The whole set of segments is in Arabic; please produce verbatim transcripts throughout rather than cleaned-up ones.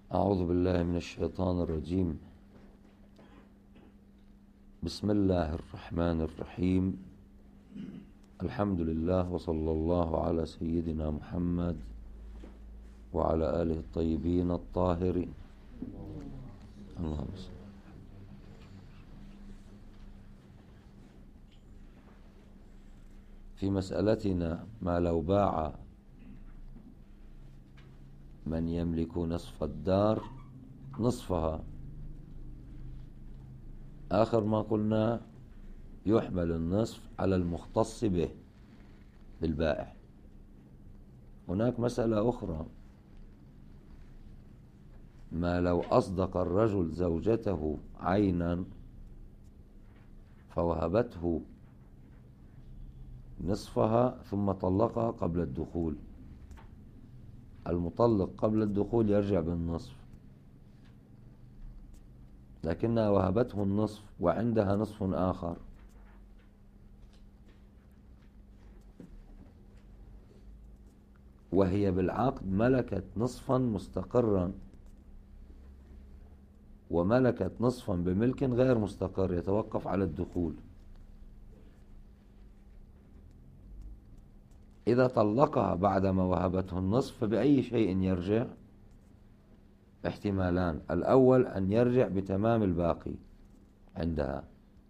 أعوذ بالله من الشيطان الرجيم. بسم الله الرحمن الرحيم. الحمد لله وصلى الله على سيدنا محمد وعلى آله الطيبين الطاهرين. اللهم صل. في مسألتنا ما لو باع من يملك نصف الدار نصفها، آخر ما قلنا يحمل النصف على المختص به بالبائع. هناك مسألة أخرى، ما لو أصدق الرجل زوجته عينا فوهبته نصفها ثم طلقها قبل الدخول، المطلق قبل الدخول يرجع بالنصف، لكنها وهبته النصف وعندها نصف آخر، وهي بالعقد ملكت نصفا مستقرا وملكت نصفا بملك غير مستقر يتوقف على الدخول. إذا طلقها بعدما وهبته النصف فبأي شيء يرجع؟ احتمالان، الأول أن يرجع بتمام الباقي عندها،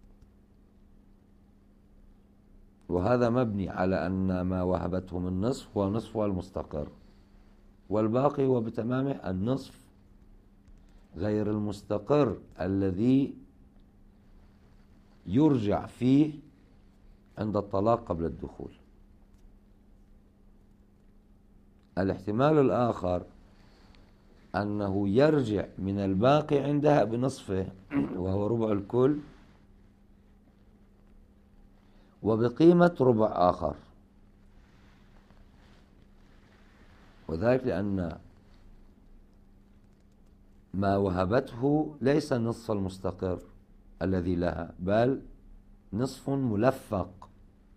وهذا مبني على أن ما وهبته من نصف هو نصفها المستقر، والباقي هو بتمامه النصف غير المستقر الذي يرجع فيه عند الطلاق قبل الدخول. الاحتمال الآخر أنه يرجع من الباقي عندها بنصفه وهو ربع الكل وبقيمة ربع آخر، وذلك لأن ما وهبته ليس النصف المستقر الذي لها بل نصف ملفق،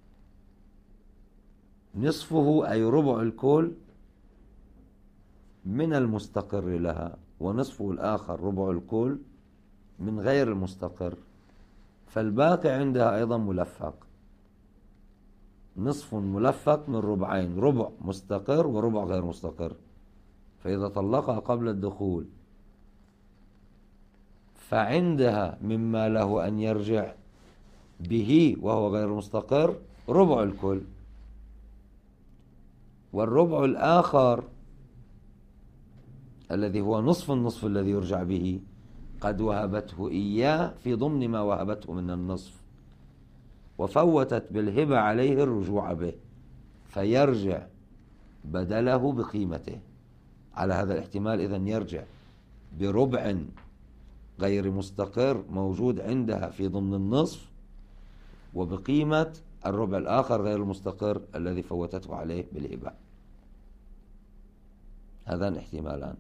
نصفه أي ربع الكل من المستقر لها، ونصفه الآخر ربع الكل من غير المستقر، فالباقي عندها أيضا ملفق، نصف ملفق من ربعين، ربع مستقر وربع غير مستقر. فإذا طلقها قبل الدخول فعندها مما له أن يرجع به وهو غير مستقر ربع الكل، والربع الآخر الذي هو نصف النصف الذي يرجع به قد وهبته إياه في ضمن ما وهبته من النصف، وفوتت بالهبة عليه الرجوع به فيرجع بدله بقيمته. على هذا الاحتمال إذن يرجع بربع غير مستقر موجود عندها في ضمن النصف وبقيمة الربع الآخر غير المستقر الذي فوتته عليه بالهبة. هذان احتمالان.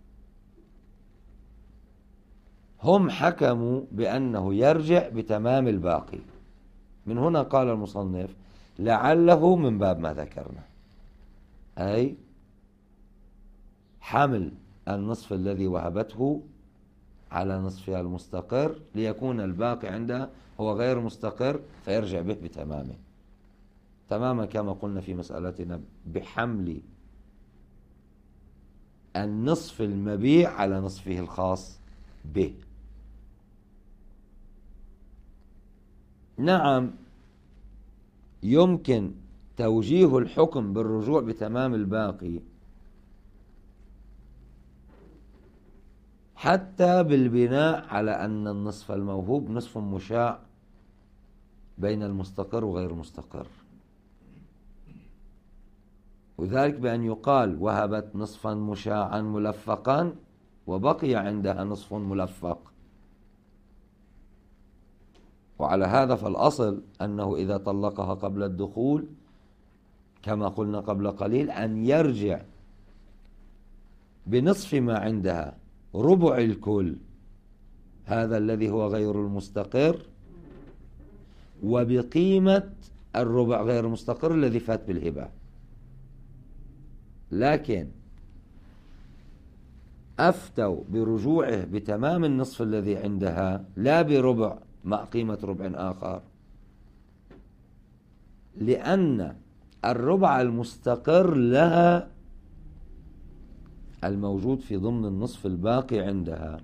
هم حكموا بأنه يرجع بتمام الباقي، من هنا قال المصنف لعله من باب ما ذكرنا، أي حمل النصف الذي وهبته على نصفها المستقر ليكون الباقي عندها هو غير مستقر فيرجع به بتمامه، تماما كما قلنا في مسألتنا بحمل النصف المبيع على نصفه الخاص به. نعم، يمكن توجيه الحكم بالرجوع بتمام الباقي حتى بالبناء على أن النصف الموهوب نصف مشاع بين المستقر وغير المستقر، وذلك بأن يقال وهبت نصفا مشاعا ملفقا وبقي عندها نصف ملفق، وعلى هذا فالأصل أنه إذا طلقها قبل الدخول كما قلنا قبل قليل أن يرجع بنصف ما عندها ربع الكل هذا الذي هو غير المستقر وبقيمة الربع غير المستقر الذي فات بالهبة. لكن أفتوا برجوعه بتمام النصف الذي عندها لا بربع مع قيمة ربع آخر، لأن الربع المستقر لها الموجود في ضمن النصف الباقي عندها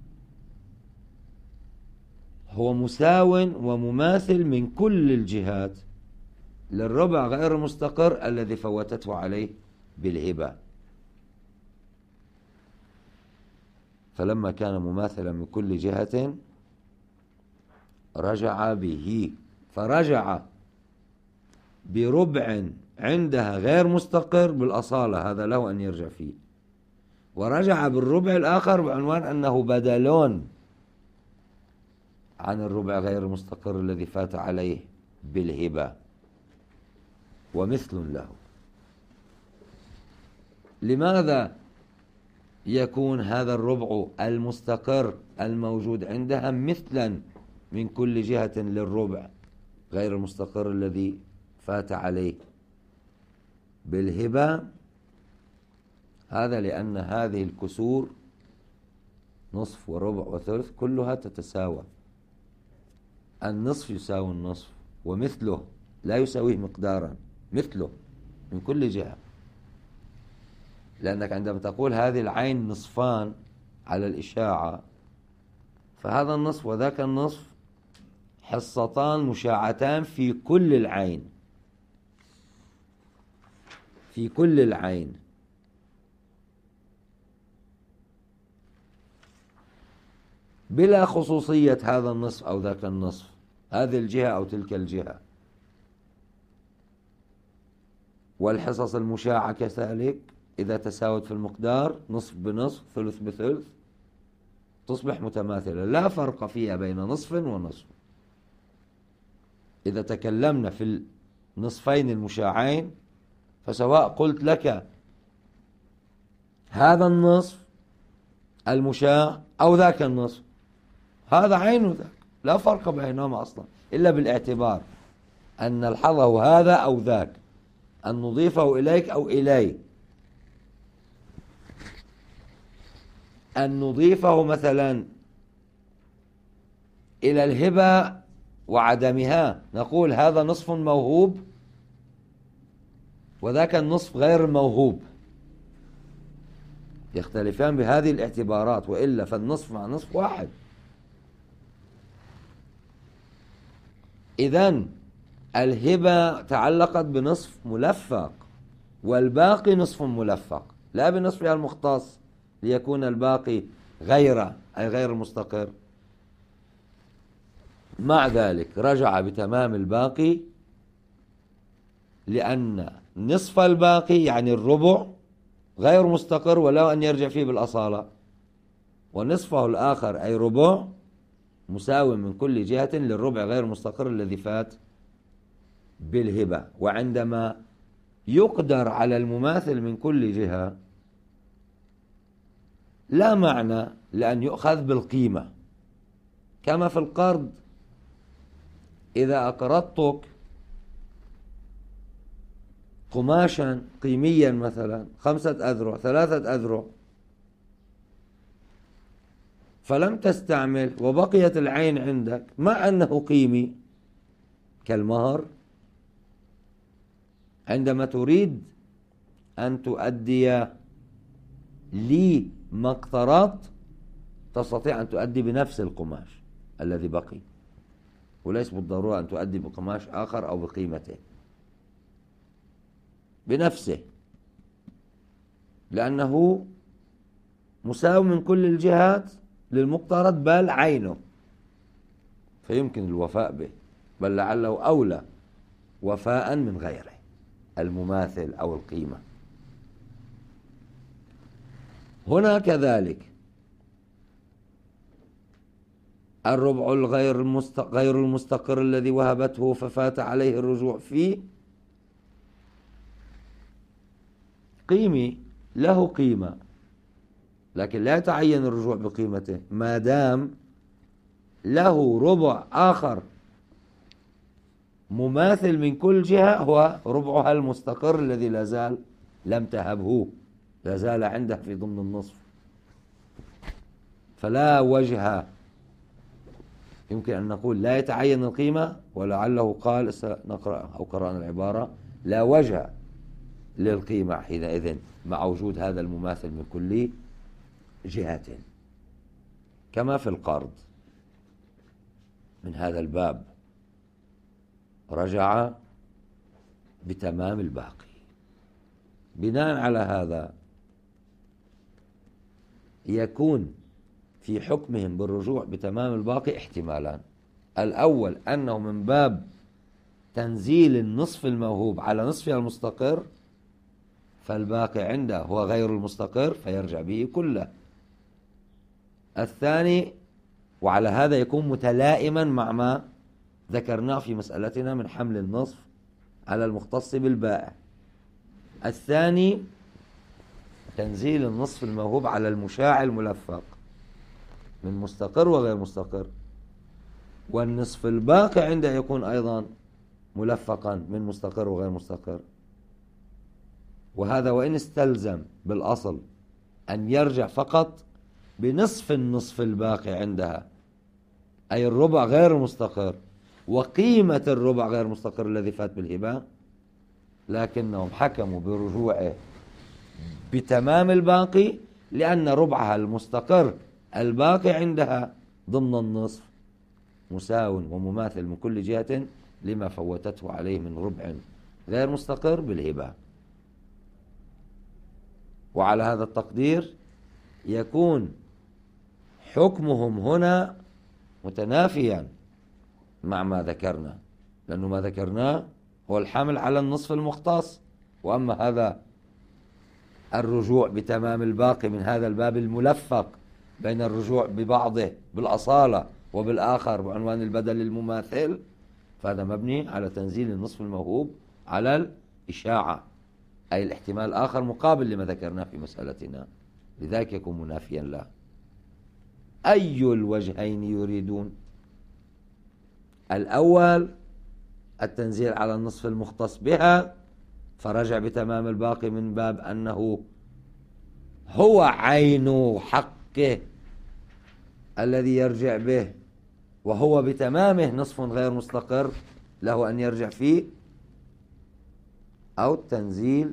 هو مساو ومماثل من كل الجهات للربع غير المستقر الذي فوتته عليه بالهبة. فلما كان مماثلا من كل جهة رجع به، فرجع بربع عندها غير مستقر بالأصالة، هذا له أن يرجع فيه، ورجع بالربع الآخر بعنوان أنه بدلون عن الربع غير المستقر الذي فات عليه بالهبة ومثل له. لماذا يكون هذا الربع المستقر الموجود عندها مثلا من كل جهة للربع غير المستقر الذي فات عليه بالهبة؟ هذا لأن هذه الكسور نصف وربع وثلث كلها تتساوى، النصف يساوي النصف ومثله لا يساويه مقدارا، مثله من كل جهة. لأنك عندما تقول هذه العين نصفان على الإشاعة، فهذا النصف وذاك النصف حصتان مشاعتان في كل العين، في كل العين. بلا خصوصية هذا النصف أو ذاك النصف، هذه الجهة أو تلك الجهة. والحصص المشاعة كذلك إذا تساوت في المقدار نصف بنصف ثلث بثلث تصبح متماثلة، لا فرق فيها بين نصف ونصف. إذا تكلمنا في النصفين المشاعين فسواء قلت لك هذا النصف المشاع أو ذاك النصف، هذا عين ذاك، لا فرق بينهما أصلا إلا بالاعتبار أن نلحظه هذا أو ذاك، أن نضيفه إليك أو إلي، أن نضيفه مثلا إلى الهبة وعدمها، نقول هذا نصف موهوب وذاك النصف غير الموهوب، يختلفان بهذه الاعتبارات، وإلا فالنصف مع نصف واحد. إذن الهبة تعلقت بنصف ملفق والباقي نصف ملفق، لا بنصفها المختص ليكون الباقي غير أي غير مستقر. مع ذلك رجع بتمام الباقي، لأن نصف الباقي يعني الربع غير مستقر ولا أن يرجع فيه بالأصالة، ونصفه الآخر أي ربع مساوي من كل جهة للربع غير مستقر الذي فات بالهبة. وعندما يقدر على المماثل من كل جهة لا معنى لأن يؤخذ بالقيمة، كما في القرض، إذا أقرضتك قماشا قيميا مثلا خمسة أذرع ثلاثة أذرع فلم تستعمل وبقيت العين عندك مع أنه قيمي كالمهر، عندما تريد أن تؤدي لي ما اقترضت تستطيع أن تؤدي بنفس القماش الذي بقي، وليس بالضرورة أن تؤدي بقماش آخر أو بقيمته، بنفسه، لأنه مساو من كل الجهات للمقترض بل عينه، فيمكن الوفاء به، بل لعله أولى وفاء من غيره المماثل أو القيمة. هنا كذلك الربع الغير غير المستقر الذي وهبته ففات عليه الرجوع فيه قيمي، له قيمة، لكن لا يتعين الرجوع بقيمته ما دام له ربع آخر مماثل من كل جهة هو ربعها المستقر الذي لا زال لم تهبه، لا زال عنده في ضمن النصف. فلا وجه، يمكن أن نقول لا يتعين القيمة، ولعله قال نقرأ أو قرأنا العبارة لا وجه للقيمة حينئذ مع وجود هذا المماثل من كل جهة، كما في القرض. من هذا الباب رجع بتمام الباقي. بناء على هذا يكون في حكمهم بالرجوع بتمام الباقي احتمالان: الأول أنه من باب تنزيل النصف الموهوب على نصفها المستقر، فالباقي عنده هو غير المستقر فيرجع به كله. الثاني، وعلى هذا يكون متلائما مع ما ذكرناه في مسألتنا من حمل النصف على المختص بالبائع. الثاني تنزيل النصف الموهوب على المشاع الملفق من مستقر وغير مستقر، والنصف الباقي عنده يكون أيضا ملفقا من مستقر وغير مستقر. وهذا وإن استلزم بالأصل أن يرجع فقط بنصف النصف الباقي عندها، أي الربع غير مستقر وقيمة الربع غير مستقر الذي فات بالهبة، لكنهم حكموا برجوعه بتمام الباقي لأن ربعها المستقر الباقي عندها ضمن النصف مساو ومماثل من كل جهة لما فوتته عليه من ربع غير مستقر بالهبة. وعلى هذا التقدير يكون حكمهم هنا متنافيا مع ما ذكرنا، لأنه ما ذكرناه هو الحمل على النصف المختص، وأما هذا الرجوع بتمام الباقي من هذا الباب الملفق بين الرجوع ببعضه بالأصالة وبالآخر بعنوان البدل المماثل، فهذا مبني على تنزيل النصف الموهوب على الإشاعة، أي الاحتمال الآخر مقابل لما ذكرناه في مسألتنا، لذلك يكون منافيا له. أي الوجهين يريدون؟ الأول التنزيل على النصف المختص بها، فرجع بتمام الباقي من باب أنه هو عين حقه الذي يرجع به، وهو بتمامه نصف غير مستقر له أن يرجع فيه، أو التنزيل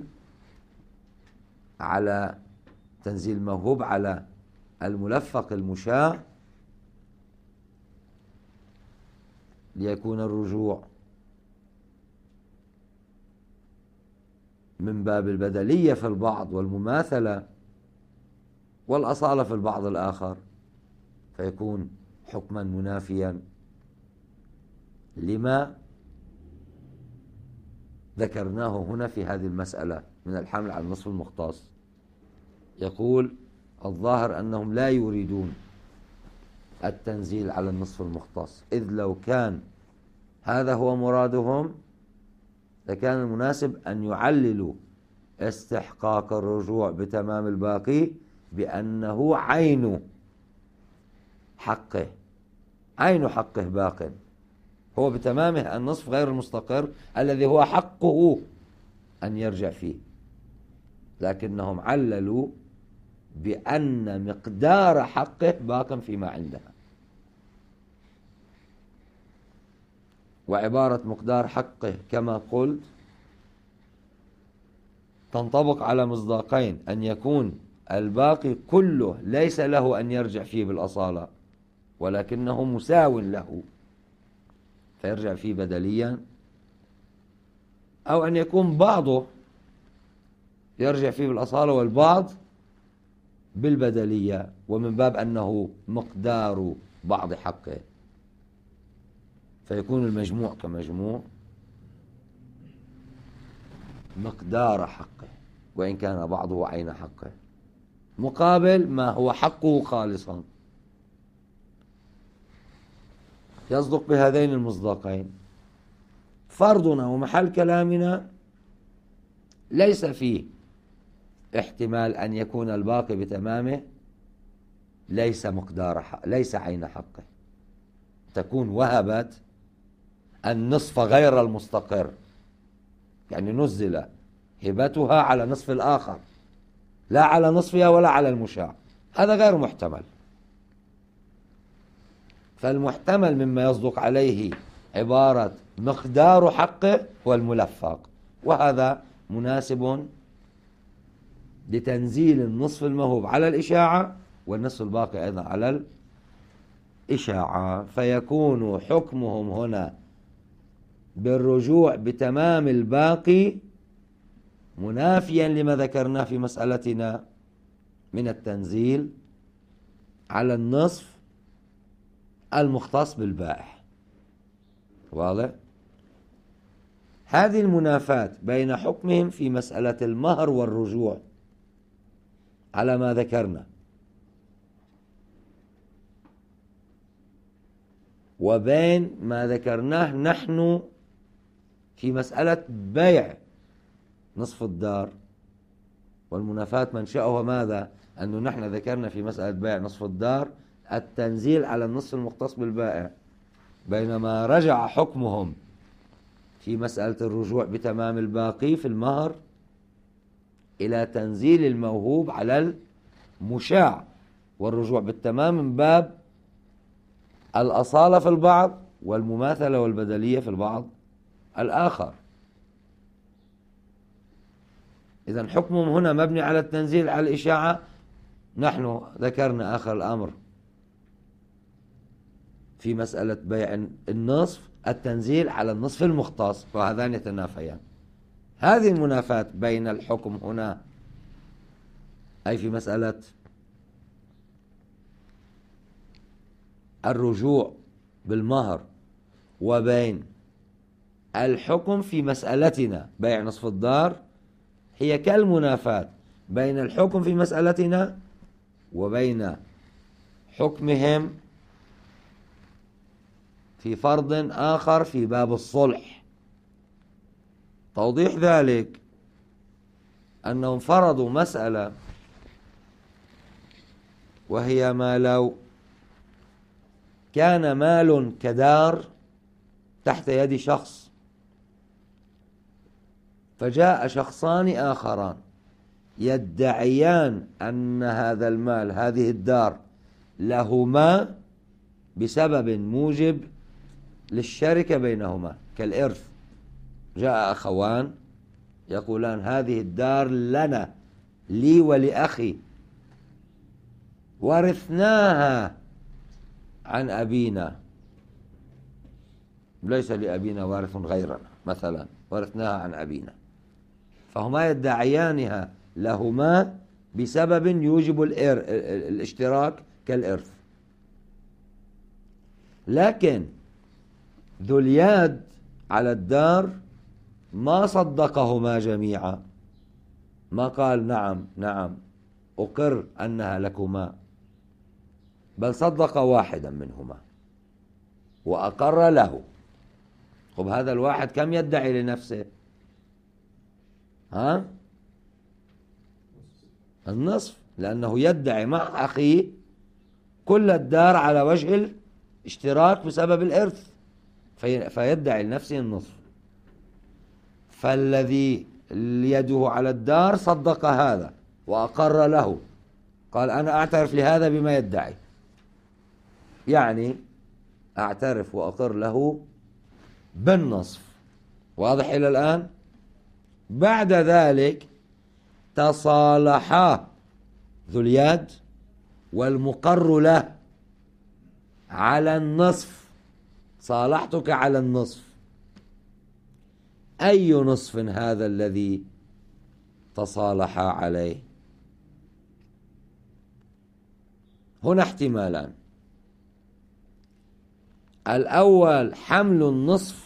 على تنزيل موهوب على الملفق المشاع ليكون الرجوع من باب البدلية في البعض والمماثلة والأصالة في البعض الآخر، فيكون حكما منافيا لما ذكرناه هنا في هذه المسألة من الحمل على النصف المختص. يقول الظاهر أنهم لا يريدون التنزيل على النصف المختص، إذ لو كان هذا هو مرادهم لكان المناسب أن يعللوا استحقاق الرجوع بتمام الباقي بأنه عين حقه، عين حقه باق، هو بتمامه النصف غير المستقر الذي هو حقه أن يرجع فيه، لكنهم عللوا بأن مقدار حقه باق فيما عندها. وعبارة مقدار حقه كما قلت تنطبق على مصداقين: أن يكون الباقي كله ليس له أن يرجع فيه بالأصالة ولكنه مساو له فيرجع فيه بدليا، أو أن يكون بعضه يرجع فيه بالأصالة والبعض بالبدلية، ومن باب أنه مقدار بعض حقه، فيكون المجموع كمجموع مقدار حقه وإن كان بعضه عين حقه، مقابل ما هو حقه خالصا. يصدق بهذين المصداقين. فرضنا ومحل كلامنا ليس فيه احتمال أن يكون الباقي بتمامه ليس مقدار حق، ليس عين حقه، تكون وهبت النصف غير المستقر، يعني نزل هبتها على نصف الآخر لا على نصفها ولا على المشاع، هذا غير محتمل. فالمحتمل مما يصدق عليه عبارة مقدار حقه هو الملفق، وهذا مناسب لتنزيل النصف الموهوب على الإشاعة والنصف الباقي أيضا على الإشاعة، فيكون حكمهم هنا بالرجوع بتمام الباقي منافيا لما ذكرناه في مسألتنا من التنزيل على النصف المختص بالبائع. واضح؟ هذه المنافاة بين حكمهم في مسألة المهر والرجوع على ما ذكرنا وبين ما ذكرناه نحن في مسألة بيع نصف الدار، والمنافاة منشأها ماذا؟ أنه نحن ذكرنا في مسألة بيع نصف الدار التنزيل على النصف المختص بالبائع، بينما رجع حكمهم في مسألة الرجوع بتمام الباقي في المهر إلى تنزيل الموهوب على المشاع، والرجوع بالتمام من باب الأصالة في البعض والمماثلة والبدلية في البعض الآخر. إذن حكمهم هنا مبني على التنزيل على الإشاعة. نحن ذكرنا آخر الأمر في مسألة بيع النصف التنزيل على النصف المختص، وهذان يتنافيان. هذه المنافاة بين الحكم هنا أي في مسألة الرجوع بالمهر وبين الحكم في مسألتنا بيع نصف الدار هي كالمنافاة بين الحكم في مسألتنا وبين حكمهم في فرض آخر في باب الصلح. توضيح ذلك أنهم فرضوا مسألة وهي ما لو كان مال كدار تحت يد شخص فجاء شخصان آخران يدعيان أن هذا المال هذه الدار لهما بسبب موجب للشركة بينهما كالإرث. جاء أخوان يقولان هذه الدار لنا لي ولأخي ورثناها عن أبينا، ليس لأبينا وارث غيرنا مثلا، ورثناها عن أبينا، فهما يدعيانها لهما بسبب يوجب الاشتراك كالإرث. لكن ذو اليد على الدار ما صدقهما جميعا، ما قال نعم نعم أقر أنها لكما، بل صدق واحدا منهما وأقر له. طب هذا الواحد كم يدعي لنفسه؟ ها؟ النصف، لأنه يدعي مع أخيه كل الدار على وجه الاشتراك بسبب الإرث، في فيدعي لنفسه النصف. فالذي يده على الدار صدق هذا وأقر له، قال أنا أعترف لهذا بما يدعي، يعني أعترف وأقر له بالنصف. واضح إلى الآن؟ بعد ذلك تصالحا ذو اليد والمقر له على النصف، صالحتك على النصف. أي نصف هذا الذي تصالحا عليه؟ هنا احتمالان. الأول حمل النصف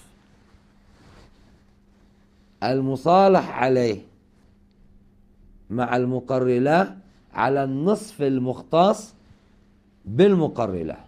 المصالح عليه مع المقر له على النصف المختص بالمقر له،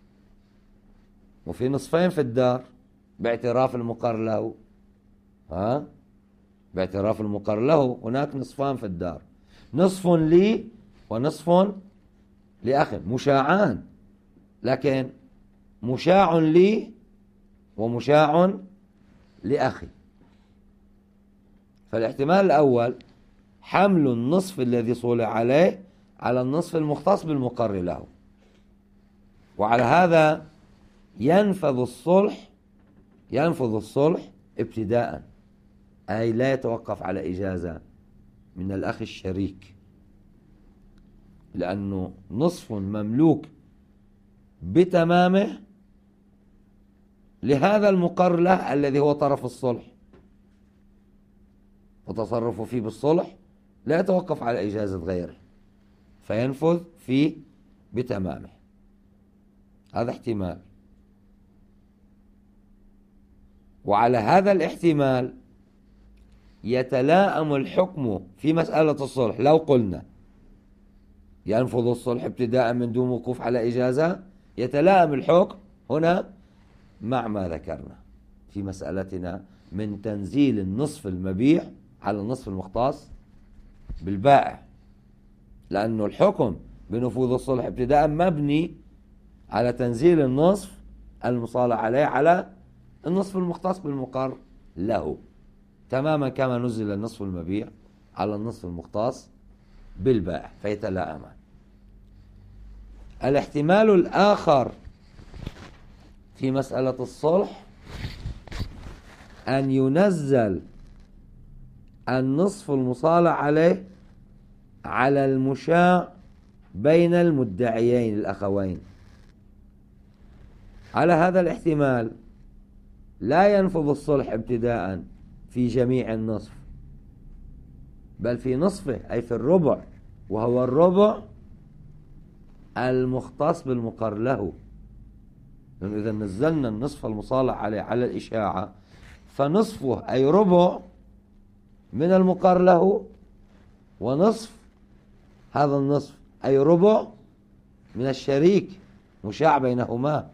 وفي نصفين في الدار باعتراف المقر له. ها؟ باعتراف المقر له هناك نصفان في الدار، نصف لي ونصف لأخي، مشاعان، لكن مشاع لي ومشاع لأخي. فالاحتمال الأول حمل النصف الذي صلح عليه على النصف المختص بالمقر له، وعلى هذا ينفذ الصلح ينفذ الصلح ابتداء، أي لا يتوقف على إجازة من الأخ الشريك، لأنه نصف مملوك بتمامه لهذا المقر له الذي هو طرف الصلح، وتصرفه فيه بالصلح لا يتوقف على إجازة غيره، فينفذ فيه بتمامه. هذا احتمال. وعلى هذا الاحتمال يتلائم الحكم في مسألة الصلح. لو قلنا ينفذ الصلح ابتداء من دون وقوف على إجازة، يتلائم الحكم هنا مع ما ذكرنا في مسألتنا من تنزيل النصف المبيع على النصف المختص بالبائع، لأنه الحكم بنفوذ الصلح ابتداء مبني على تنزيل النصف المصالح عليه على النصف المختص بالمقر له، تماما كما نزل النصف المبيع على النصف المختص بالبائع، فيتلائمان. الاحتمال الآخر في مسألة الصلح أن ينزل النصف المصالح عليه على المشاع بين المدعيين الأخوين. على هذا الاحتمال لا ينفذ الصلح ابتداء في جميع النصف، بل في نصفه، أي في الربع، وهو الربع المختص بالمقر له. لأنه إذا نزلنا النصف المصالح عليه على الإشاعة فنصفه أي ربع من المقر له، ونصف هذا النصف أي ربع من الشريك مشاع بينهما،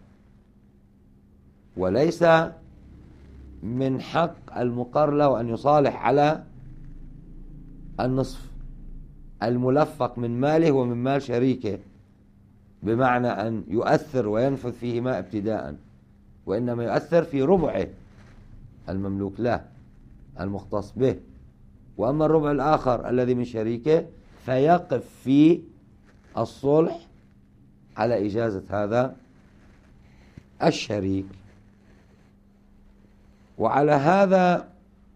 وليس من حق المقر له أن يصالح على النصف الملفق من ماله ومن مال شريكه، بمعنى أن يؤثر وينفذ فيهما ابتداء، وإنما يؤثر في ربعه المملوك له المختص به. وأما الربع الآخر الذي من شريكه فيقف في الصلح على إجازة هذا الشريك. وعلى هذا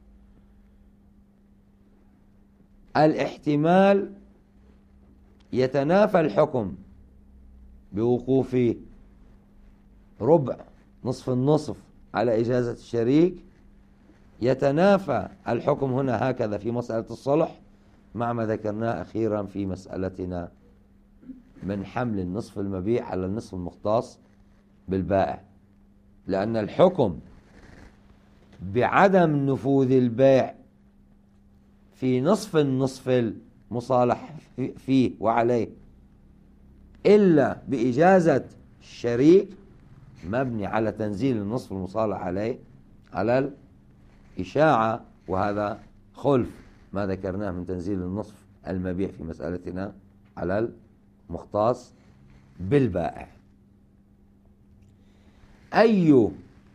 الاحتمال يتنافى الحكم بوقوف ربع نصف النصف على إجازة الشريك، يتنافى الحكم هنا هكذا في مسألة الصلح مع ما ذكرناه أخيرا في مسألتنا من حمل النصف المبيع على النصف المختص بالبائع، لأن الحكم بعدم نفوذ البيع في نصف النصف المصالح فيه وعليه إلا بإجازة الشريك مبني على تنزيل النصف المصالح عليه على الإشاعة، وهذا خلف ما ذكرناه من تنزيل النصف المبيع في مسألتنا على المختص بالبائع. أي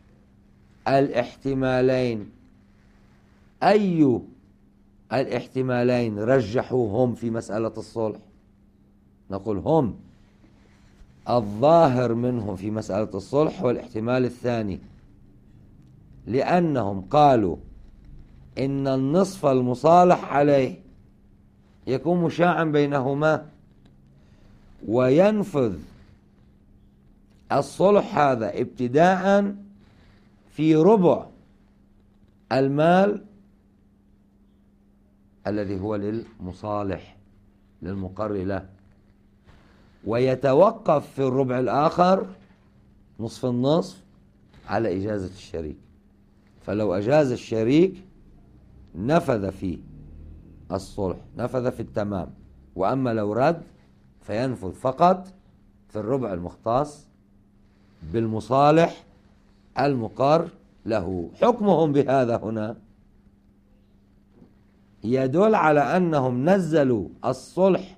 الاحتمالين أي الاحتمالين رجحوهم في مسألة الصلح؟ نقول هم الظاهر منهم في مسألة الصلح والاحتمال الثاني، لأنهم قالوا إن النصف المصالح عليه يكون مشاعا بينهما، وينفذ الصلح هذا ابتداء في ربع المال الذي هو للمصالح للمقر له، ويتوقف في الربع الآخر نصف النصف على إجازة الشريك. فلو أجاز الشريك نفذ في الصلح، نفذ في التمام، وأما لو رد فينفذ فقط في الربع المختص بالمصالح المقر له. حكمهم بهذا هنا يدل على أنهم نزلوا الصلح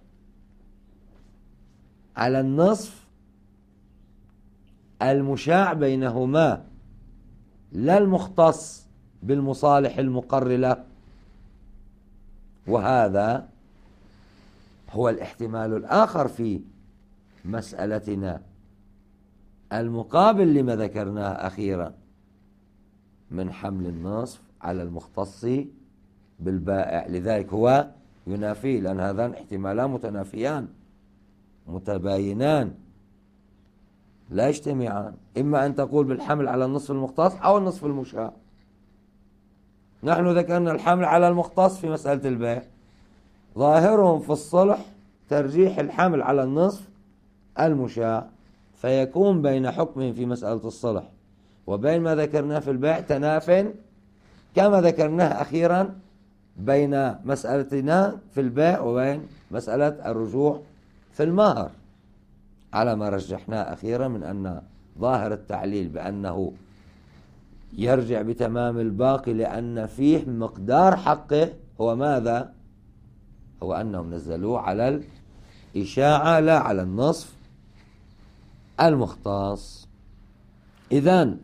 على النصف المشاع بينهما، لا المختص بالمصالح المقر له. وهذا هو الاحتمال الآخر في مسألتنا المقابل لما ذكرناه أخيرا من حمل النصف على المختص بالبائع، لذلك هو ينافيه، لأن هذان احتمالان متنافيان متباينان لا يجتمعان، إما أن تقول بالحمل على النصف المختص أو النصف المشاع. نحن ذكرنا الحمل على المختص في مسألة البيع، ظاهرهم في الصلح ترجيح الحمل على النصف المشاع، فيكون بين حكمهم في مسألة الصلح وبين ما ذكرناه في البيع تناف، كما ذكرناه أخيرا بين مسألتنا في البيع وبين مسألة الرجوع في المهر، على ما رجحناه أخيرا من أن ظاهر التعليل بأنه يرجع بتمام الباقي لأن فيه مقدار حقه هو ماذا؟ هو أنهم نزلوه على الإشاعة لا على النصف المختص. إذن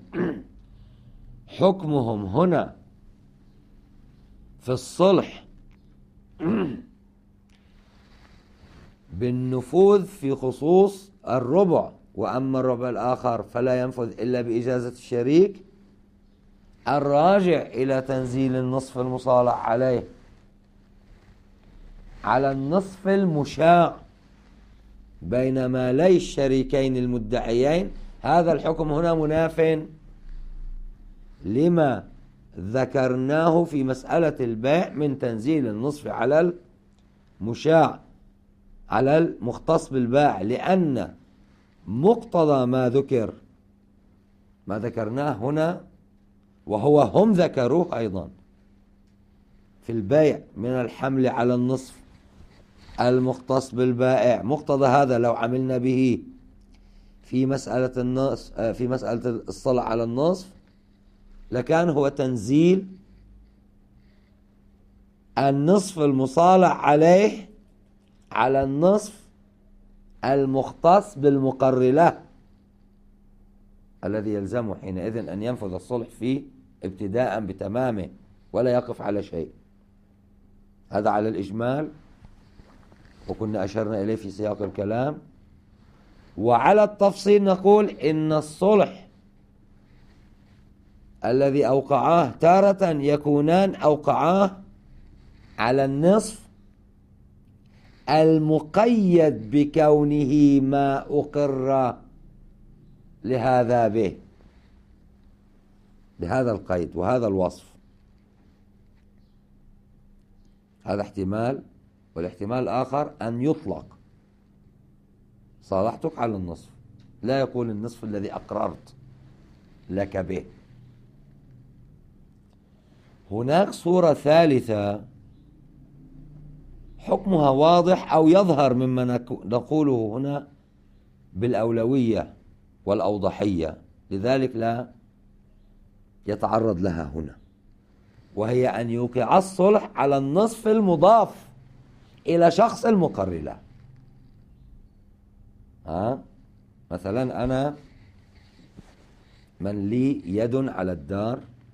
حكمهم هنا في الصلح بالنفوذ في خصوص الربع، وأما الربع الآخر فلا ينفذ إلا بإجازة الشريك، الراجع إلى تنزيل النصف المصالح عليه على النصف المشاع بين مالي الشريكين المدعيين. هذا الحكم هنا مناف لما ذكرناه في مسألة البيع من تنزيل النصف على المشاع على المختص بالبائع، لأن مقتضى ما ذكر ما ذكرناه هنا وهو هم ذكروه أيضا في البيع من الحمل على النصف المختص بالبائع، مقتضى هذا لو عملنا به في مسألة النصف في مسألة الصلح على النصف لكان هو تنزيل النصف المصالح عليه على النصف المختص بالمقر له، الذي يلزمه حينئذ أن ينفذ الصلح فيه ابتداء بتمامه ولا يقف على شيء. هذا على الإجمال، وكنا أشرنا إليه في سياق الكلام. وعلى التفصيل نقول إن الصلح الذي أوقعاه تارة يكونان أوقعاه على النصف المقيد بكونه ما أقر لهذا به، بهذا القيد وهذا الوصف. هذا احتمال، والاحتمال الآخر أن يطلق صالحتك على النصف، لا يقول النصف الذي أقررت لك به. هناك صورة ثالثة حكمها واضح أو يظهر مما نقوله هنا بالأولوية والأوضحية، لذلك لا يتعرض لها هنا، وهي أن يوقع الصلح على النصف المضاف إلى شخص المقر له. ها؟ مثلا أنا من لي يد على الدار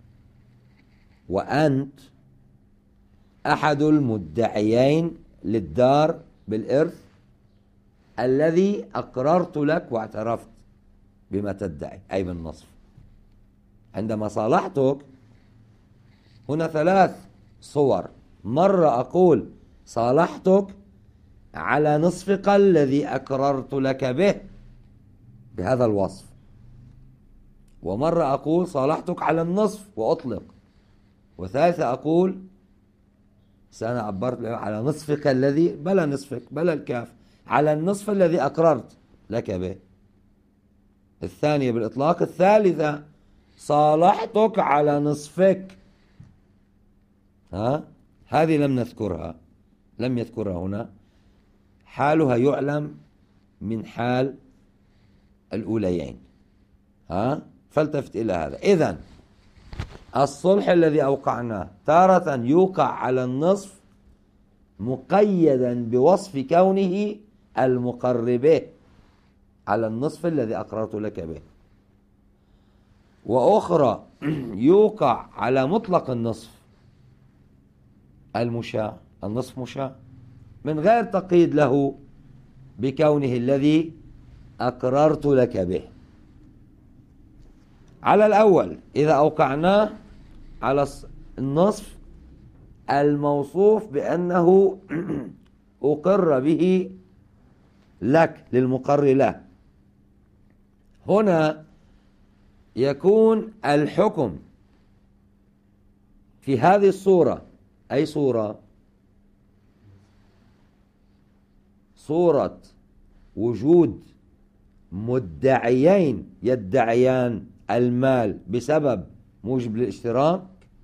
وأنت أحد المدعيين للدار بالإرث الذي أقررت لك واعترفت بما تدعي أي بالنصف. عندما صالحتك هنا ثلاث صور، مرة أقول صالحتك على نصفك الذي أقررت لك به بهذا الوصف، ومرة أقول صالحتك على النصف وأطلق، وثالثة أقول سأنا عبرت على نصفك الذي بلا نصفك بلا الكاف على النصف الذي أقررت لك به. الثانية بالإطلاق. الثالثة صالحتك على نصفك. ها؟ هذه لم نذكرها، لم يذكرها هنا، حالها يعلم من حال الأوليين. ها؟ فالتفت إلى هذا. إذن الصلح الذي أوقعناه تارة يوقع على النصف مقيدا بوصف كونه المقر به على النصف الذي أقررت لك به، وأخرى يوقع على مطلق النصف المشاع، النصف مشاع من غير تقييد له بكونه الذي أقررت لك به. على الأول إذا أوقعناه على النصف الموصوف بأنه أقر به لك للمقر له، هنا يكون الحكم في هذه الصورة، أي صورة؟ صورة وجود مدعيين يدعيان المال بسبب موجب الاشتراك،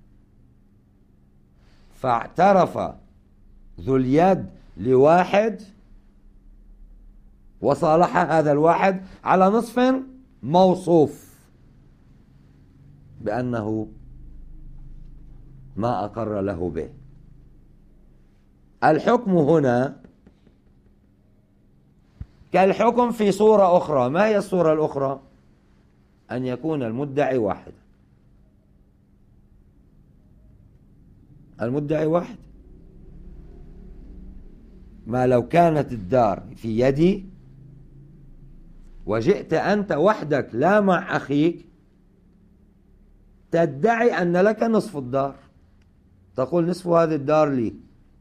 فاعترف ذو اليد لواحد وصالح هذا الواحد على نصف موصوف بأنه ما أقر له به. الحكم هنا كالحكم في صورة أخرى. ما هي الصورة الأخرى؟ أن يكون المدعي واحد. المدعي واحد. ما لو كانت الدار في يدي وجئت أنت وحدك لا مع أخيك تدعي أن لك نصف الدار، تقول نصف هذه الدار لي،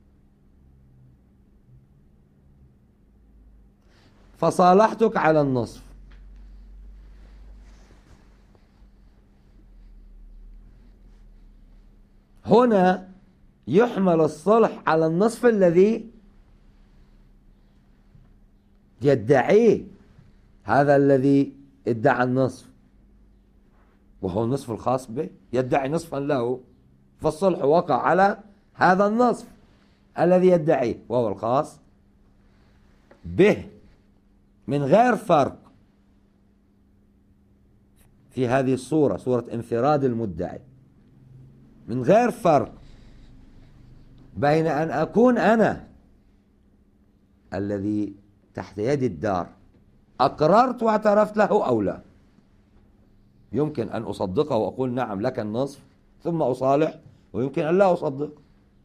فصالحتك على النصف. هنا يحمل الصلح على النصف الذي يدعيه هذا الذي ادعى النصف، وهو النصف الخاص به، يدعي نصفا له، فالصلح وقع على هذا النصف الذي يدعيه وهو الخاص به، من غير فرق في هذه الصورة، صورة انفراد المدعي، من غير فرق بين أن أكون أنا الذي تحت يد الدار أقررت واعترفت له أو لا. يمكن أن أصدقه وأقول نعم لك النصف ثم أصالح، ويمكن أن لا أصدق،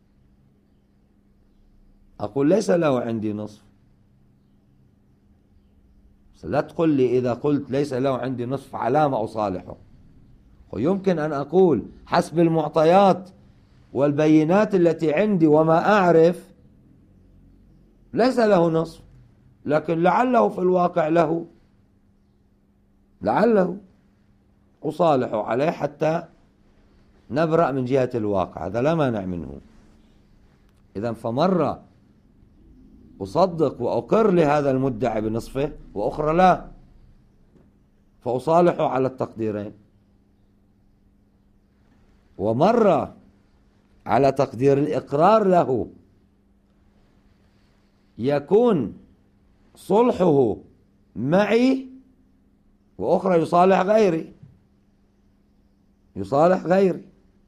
أقول ليس له عندي نصف. لا تقل لي إذا قلت ليس له عندي نصف علامة أصالحه. ويمكن أن أقول حسب المعطيات والبينات التي عندي وما أعرف ليس له نصف، لكن لعله في الواقع له، لعله أصالح عليه حتى نبرأ من جهة الواقع، هذا لا مانع منه. إذن فمرة أصدق وأقر لهذا المدعي بنصفه، وأخرى لا، فأصالحه على التقديرين. ومرة على تقدير الإقرار له يكون صلحه معي، وأخرى يصالح غيري، يصالح غيري.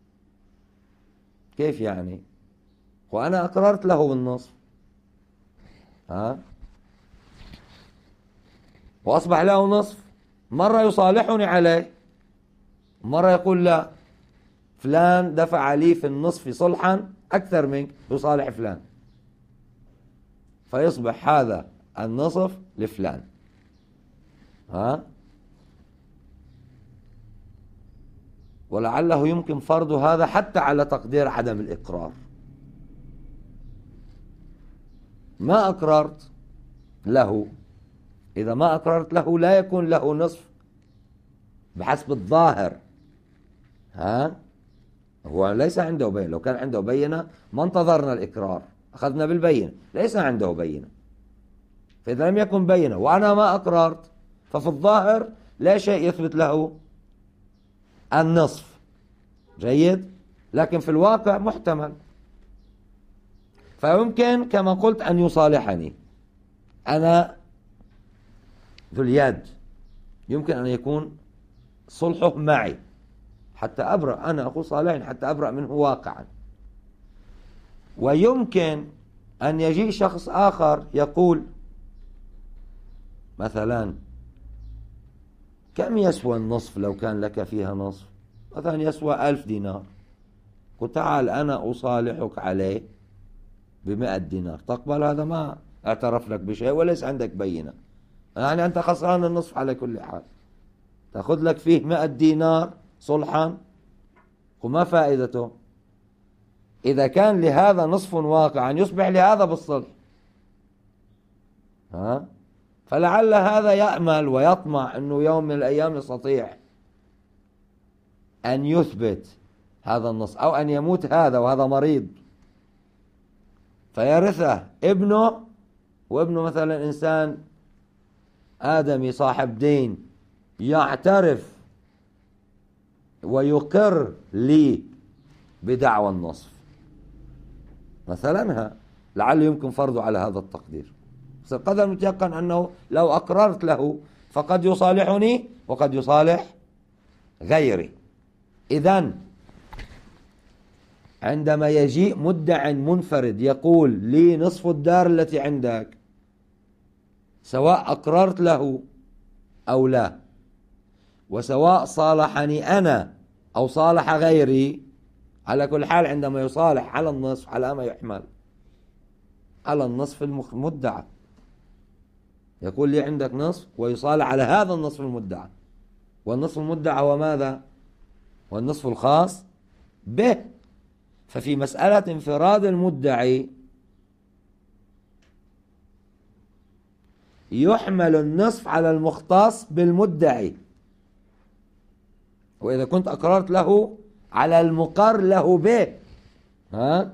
كيف يعني؟ وأنا أقررت له بالنصف، ها، وأصبح له نصف، مرة يصالحني عليه، مرة يقول لا، فلان دفع لي في النصف صلحا أكثر منك، يصالح فلان، فيصبح هذا النصف لفلان، ها، ولعله يمكن فرض هذا حتى على تقدير عدم الإقرار. ما أقررت له، إذا ما أقررت له لا يكون له نصف بحسب الظاهر، ها، هو ليس عنده بينة. لو كان عنده بينة ما انتظرنا الإقرار، أخذنا بالبينة، ليس عنده بينة. فإذا لم يكن بينة وأنا ما أقررت، ففي الظاهر لا شيء يثبت له النصف، جيد، لكن في الواقع محتمل. فيمكن كما قلت أن يصالحني، أنا ذو اليد، يمكن أن يكون صلحه معي حتى أبرأ، أنا أقول صالحني حتى أبرأ منه واقعا. ويمكن أن يجي شخص آخر يقول مثلا كم يسوى النصف لو كان لك فيها نصف؟ مثلا يسوى ألف دينار، قلت تعال أنا أصالحك عليه بمئة دينار، تقبل؟ هذا ما اعترف لك بشيء وليس عندك بينة، يعني أنت خسران النصف على كل حال. تأخذ لك فيه مئة دينار صلحا، وما فائدته؟ إذا كان لهذا نصف واقعا يصبح لهذا بالصلح. ها؟ فلعل هذا يأمل ويطمع أنه يوم من الأيام يستطيع أن يثبت هذا النص، أو أن يموت هذا وهذا مريض فيرثه ابنه، وابنه مثلا إنسان آدمي صاحب دين، يعترف ويقر لي بدعوى النصف مثلا، ها لعله يمكن فرضه على هذا التقدير. بس القدر متيقن أنه لو أقررت له فقد يصالحني وقد يصالح غيري. إذن عندما يجيء مدع منفرد يقول لي نصف الدار التي عندك، سواء أقررت له أو لا، وسواء صالحني أنا أو صالح غيري، على كل حال عندما يصالح على النصف على ما يحمل على النصف المدعى، يقول لي عندك نصف ويصالح على هذا النصف المدعى، والنصف المدعى هو ماذا؟ والنصف الخاص به. ففي مسألة انفراد المدعي يحمل النصف على المختص بالمدعي، وإذا كنت أقررت له على المقر له به. ها؟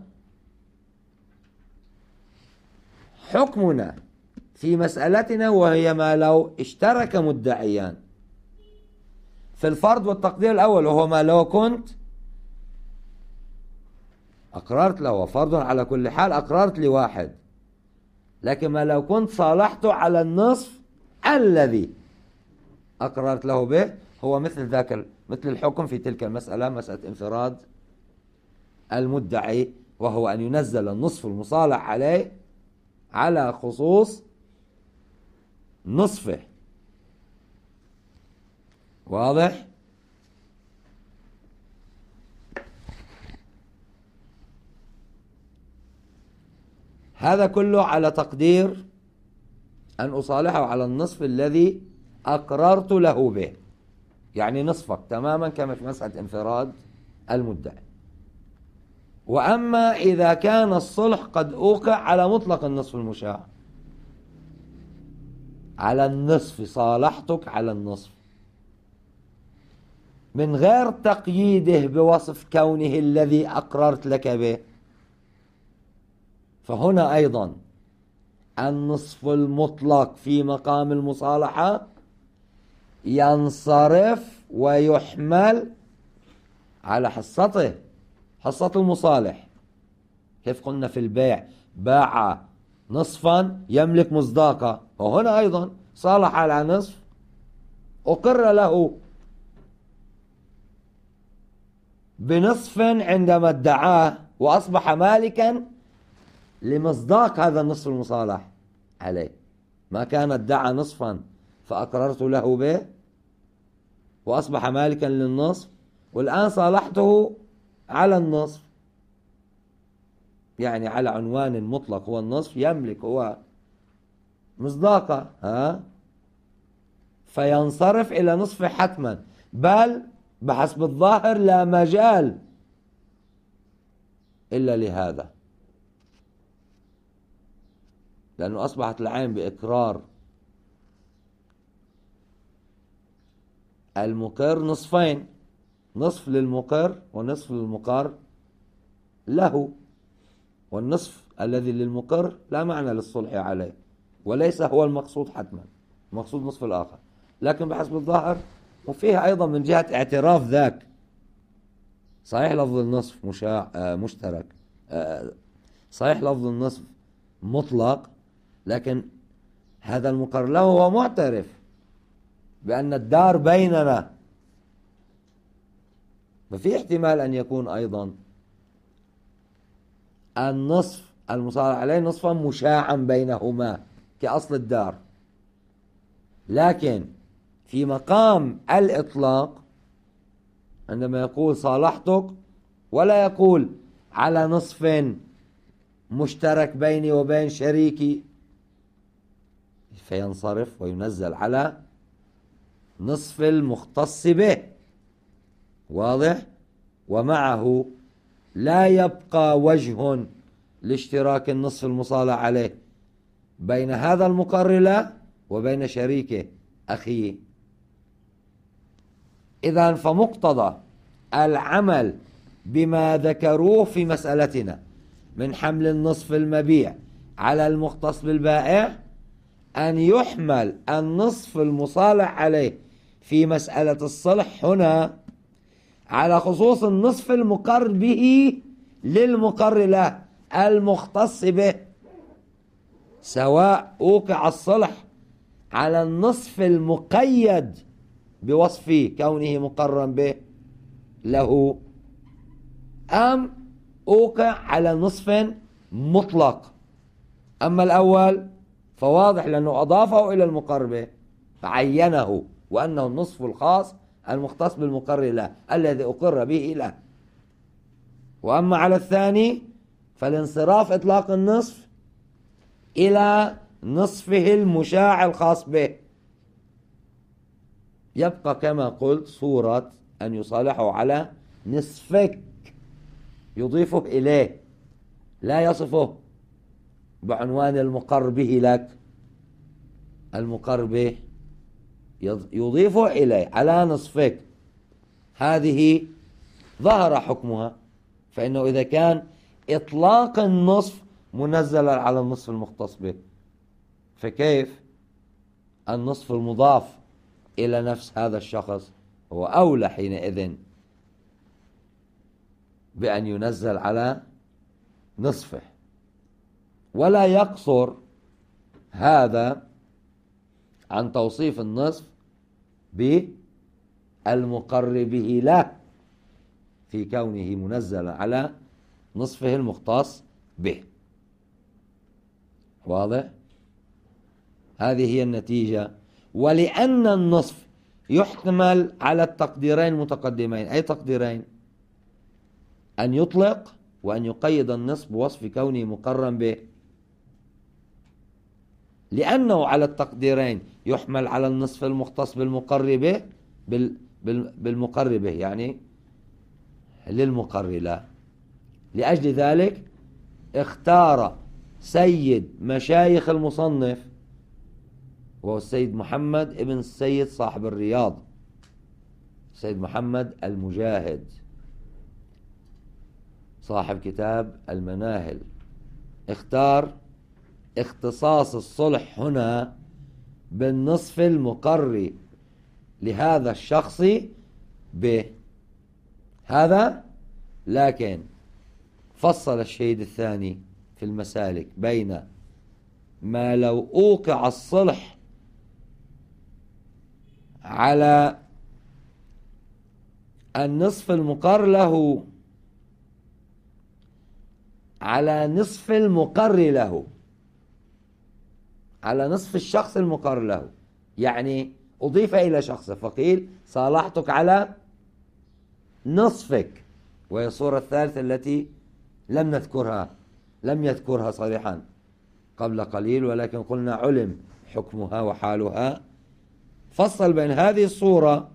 حكمنا في مسألتنا وهي ما لو اشترك مدعيان في الفرض والتقدير الأول، وهو ما لو كنت أقررت له، فرض على كل حال أقررت لواحد، لكن ما لو كنت صالحته على النصف الذي أقررت له به، هو مثل ذاك مثل الحكم في تلك المسألة، مسألة انفراد المدعي، وهو أن ينزل النصف المصالح عليه على خصوص نصفه. واضح؟ هذا كله على تقدير أن أصالحه على النصف الذي أقررت له به، يعني نصفك تماما كما في مسألة انفراد المدعي. وأما إذا كان الصلح قد أوقع على مطلق النصف المشاع، على النصف، صالحتك على النصف من غير تقييده بوصف كونه الذي أقررت لك به، فهنا أيضا النصف المطلق في مقام المصالحة ينصرف ويحمل على حصته، حصة المصالح. كيف قلنا في البيع باع نصفا يملك مصداقا، وهنا أيضا صالح على نصف أقر له بنصف عندما ادعاه، وأصبح مالكا لمصداق هذا النصف المصالح عليه. ما كان ادعى نصفا فأقررت له به وأصبح مالكا للنصف، والآن صالحته على النصف، يعني على عنوان مطلق هو النصف، يملك هو مصداقه. ها؟ فينصرف إلى نصف حتما، بل بحسب الظاهر لا مجال إلا لهذا، لأنه أصبحت العين بإقرار المقر نصفين، نصف للمقر ونصف للمقر له، والنصف الذي للمقر لا معنى للصلح عليه، وليس هو المقصود حتما، المقصود نصف الآخر، لكن بحسب الظاهر وفيها أيضا من جهة اعتراف ذاك. صحيح لفظ النصف مشاع آه مشترك آه صحيح لفظ النصف مطلق، لكن هذا المقر له هو معترف بأن الدار بيننا، ففي احتمال أن يكون أيضا النصف المصالح عليه نصفا مشاعا بينهما كأصل الدار، لكن في مقام الإطلاق عندما يقول صالحتك ولا يقول على نصف مشترك بيني وبين شريكي، فينصرف وينزل على نصف المختص به. واضح؟ ومعه لا يبقى وجه لاشتراك النصف المصالح عليه بين هذا المقر له وبين شريكه أخيه. إذن فمقتضى العمل بما ذكروه في مسألتنا من حمل النصف المبيع على المختص بالبائع أن يحمل النصف المصالح عليه في مسألة الصلح هنا على خصوص النصف المقر به للمقر له المختص به، سواء أوقع الصلح على النصف المقيد بوصف كونه مقرا به له أم أوقع على نصف مطلق. أما الأول فواضح لأنه أضافه إلى المقر به فعينه وأنه النصف الخاص المختص بالمقر له الذي أقر به له. وأما على الثاني فالانصراف إطلاق النصف إلى نصفه المشاع الخاص به، يبقى كما قلت صورة أن يصالحه على نصفك، يضيفه إليه لا يصفه بعنوان المقر به لك، المقر به يضيفه إليه على نصفك. هذه ظهر حكمها، فإنه إذا كان إطلاق النصف منزلا على النصف المختص به فكيف النصف المضاف إلى نفس هذا الشخص هو أولى حينئذ بأن ينزل على نصفه. ولا يقصر هذا عن توصيف النصف بالمقر به له في كونه منزلا على نصفه المختص به. واضح؟ هذه هي النتيجة. ولأن النصف يحتمل على التقديرين المتقدمين، أي تقديرين؟ أن يطلق وأن يقيد النصف بوصف كونه مقرا به. لأنه على التقديرين يحمل على النصف المختص بالمقر به بالمقر به يعني للمقر له. لأجل ذلك اختار سيد مشايخ المصنف وهو السيد محمد ابن السيد صاحب الرياض، السيد محمد المجاهد صاحب كتاب المناهل، اختار اختصاص الصلح هنا بالنصف المقر لهذا الشخص به. هذا لكن فصل الشهيد الثاني في المسالك بين ما لو أوقع الصلح على النصف المقر له على نصف المقر له على نصف الشخص المقر له، يعني أضيف إلى شخصه فقيل صالحتك على نصفك، وهي الصورة الثالثة التي لم نذكرها لم يذكرها صريحا قبل قليل، ولكن قلنا علم حكمها وحالها. فصل بين هذه الصورة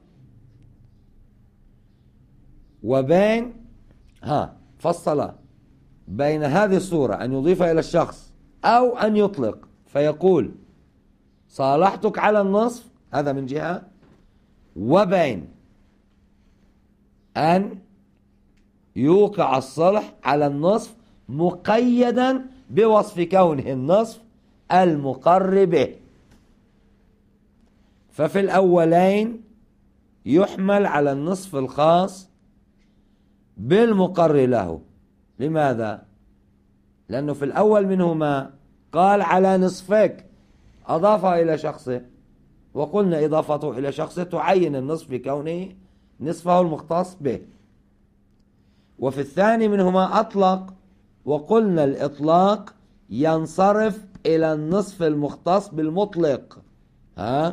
وبين ها فصل بين هذه الصورة أن يضيف إلى الشخص أو أن يطلق، فيقول صالحتك على النصف، هذا من جهة، وبين أن يوقع الصلح على النصف مقيدا بوصف كونه النصف المقر به. ففي الأولين يحمل على النصف الخاص بالمقر له. لماذا؟ لأنه في الأول منهما قال على نصفك، أضافه إلى شخصه، وقلنا إضافته إلى شخصه تعين النصف بكونه نصفه المختص به. وفي الثاني منهما أطلق، وقلنا الإطلاق ينصرف إلى النصف المختص بالمطلق. ها؟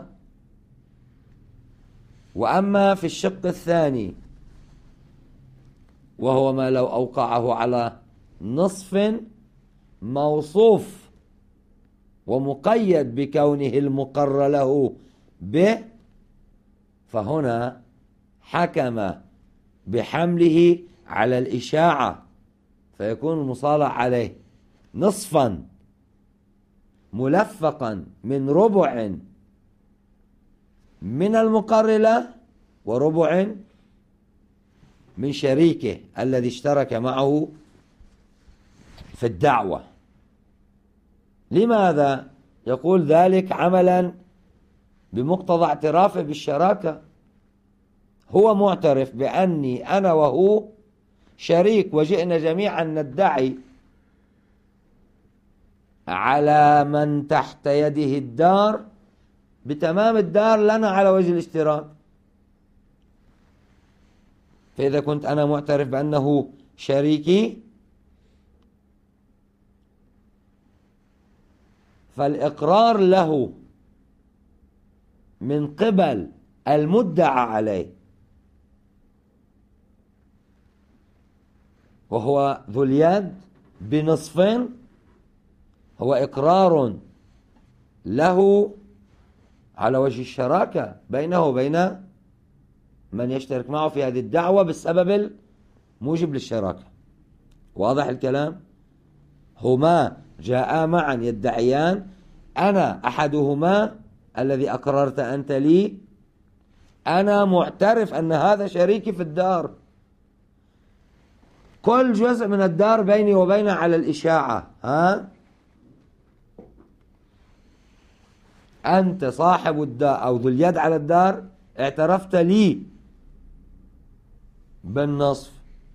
وأما في الشق الثاني وهو ما لو أوقعه على نصف موصوف ومقيد بكونه المقر له به، فهنا حكم بحمله على الإشاعة، فيكون المصالح عليه نصفا ملفقا من ربع من المقر له وربع من شريكه الذي اشترك معه في الدعوة. لماذا؟ يقول ذلك عملا بمقتضى اعترافه بالشراكة. هو معترف بأني أنا وهو شريك، وجئنا جميعا ندعي على من تحت يده الدار بتمام الدار لنا على وجه الاشتراك. فإذا كنت أنا معترف بأنه شريكي، فالإقرار له من قبل المدعى عليه وهو ذو اليد بنصفين هو إقرار له على وجه الشراكة بينه وبين من يشترك معه في هذه الدعوة بالسبب الموجب للشراكة. واضح الكلام؟ هما جاءا معا يدعيان، أنا أحدهما الذي أقررت أنت لي، أنا معترف أن هذا شريكي في الدار، كل جزء من الدار بيني وبينه على الإشاعة. ها؟ أنت صاحب الدار أو ذو اليد على الدار اعترفت لي بالنصف،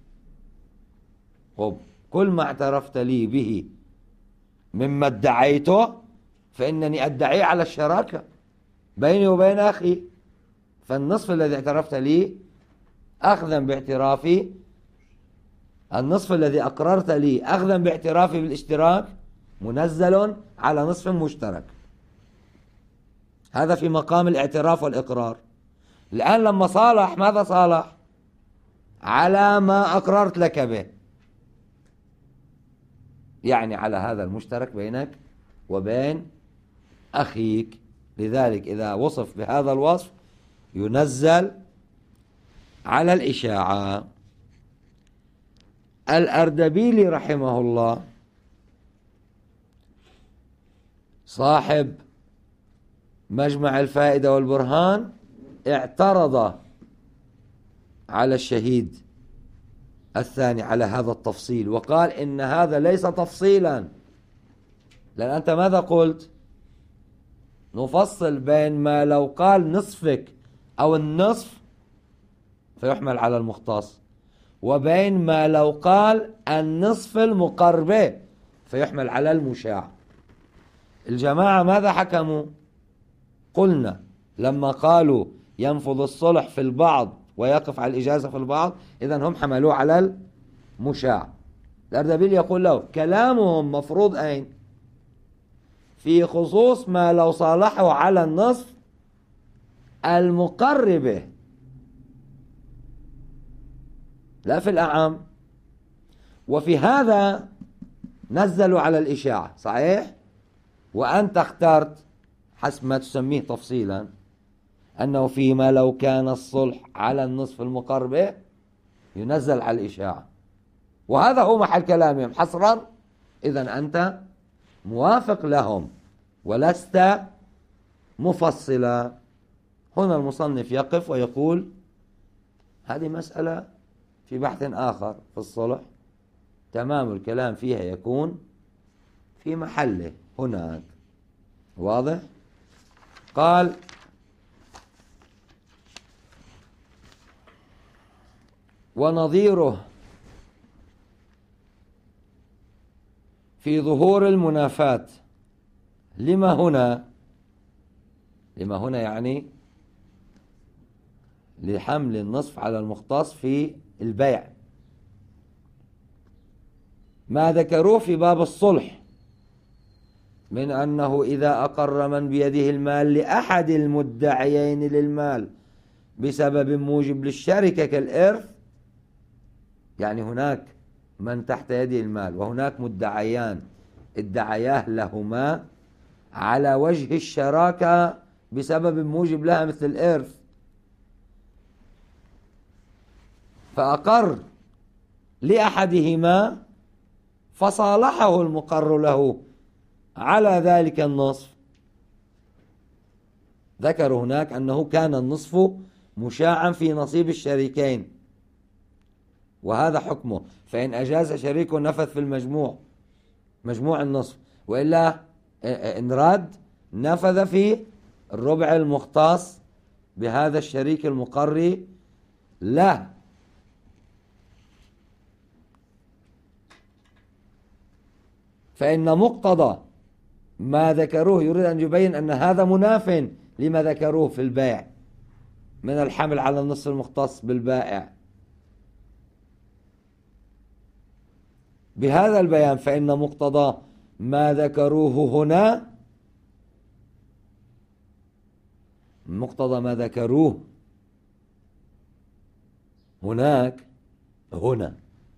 طب كل ما اعترفت لي به مما ادعيته فإنني أدعي على الشراكة بيني وبين أخي، فالنصف الذي اعترفت لي أخذا باعترافي، النصف الذي أقررت لي أخذا باعترافي بالاشتراك منزل على نصف مشترك. هذا في مقام الاعتراف والإقرار. الآن لما صالح، ماذا صالح؟ على ما أقررت لك به، يعني على هذا المشترك بينك وبين أخيك. لذلك إذا وصف بهذا الوصف ينزل على الإشاعة. الأردبيلي رحمه الله صاحب مجمع الفائدة والبرهان اعترض على الشهيد الثاني على هذا التفصيل، وقال إن هذا ليس تفصيلا، لأن أنت ماذا قلت؟ نفصل بين ما لو قال نصفك أو النصف فيحمل على المختص، وبين ما لو قال النصف المقر به فيحمل على المشاع. الجماعة ماذا حكموا؟ قلنا لما قالوا ينفذ الصلح في البعض ويقف على الإجازة في البعض، إذن هم حملوه على المشاع. الأردبيل يقول له كلامهم مفروض أين؟ في خصوص ما لو صالحوا على النصف المقر به، لا في الأعم. وفي هذا نزلوا على الإشاعة، صحيح؟ وأنت اخترت حسب ما تسميه تفصيلا أنه فيما لو كان الصلح على النصف المقر به ينزل على الإشاعة، وهذا هو محل كلامهم حصرا. إذن أنت موافق لهم ولست مفصلا. هنا المصنف يقف ويقول هذه مسألة في بحث آخر في الصلح، تمام الكلام فيها يكون في محله هناك. واضح؟ قال ونظيره في ظهور المنافاة. لما هنا؟ لما هنا يعني لحمل النصف على المختص في البيع، ما ذكروه في باب الصلح من أنه إذا أقر من بيده المال لأحد المدعيين للمال بسبب موجب للشركة كالإرث، يعني هناك من تحت يده المال وهناك مدعيان ادعياه لهما على وجه الشراكة بسبب موجب لها مثل الإرث، فأقر لأحدهما فصالحه المقر له على ذلك النصف. ذكر هناك أنه كان النصف مشاعا في نصيب الشريكين، وهذا حكمه. فإن أجاز شريك نفذ في المجموع مجموع النصف، وإلا إن راد نفذ في الربع المختص بهذا الشريك المقر له. فإن مقتضى ما ذكروه يريد أن يبين أن هذا مناف لما ذكروه في البيع من الحمل على النصف المختص بالبائع. بهذا البيان فإن مقتضى ما ذكروه هنا مقتضى ما ذكروه هناك هنا